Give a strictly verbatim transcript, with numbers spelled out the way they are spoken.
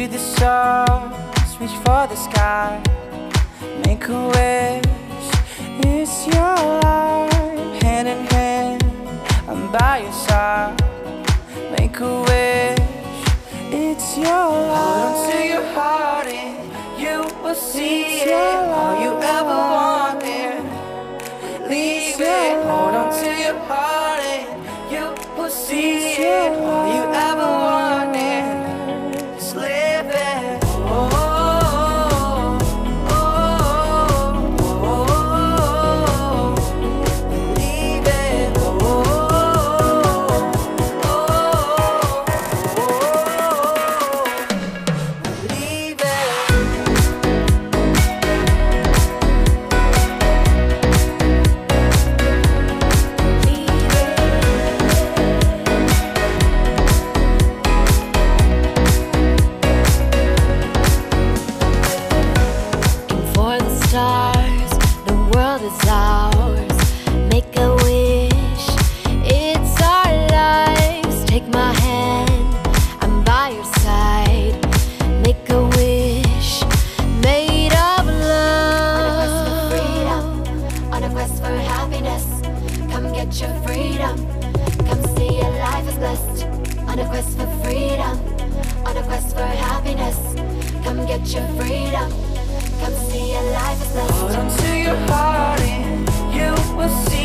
to the stars, reach for the sky, make a wish. It's your life, hand in hand, I'm by your side. Make a wish, it's your life. Hold on to your heart and you will see it. All you ever wanted, leave it. Hold on to your heart and you will see it. All you ever wanted, just live it. Oh, oh, oh, oh, oh, leave it. Oh, oh, oh, oh, leave it. Stars, the world is ours. Make a wish, it's our lives. Take my hand, I'm by your side. Make a wish, made of love. On a quest for freedom, on a quest for happiness. Come get your freedom, come see your life is blessed. On a quest for freedom, on a quest for happiness. Come get your freedom, come see your life is blessed. Hold on to your heart and you will see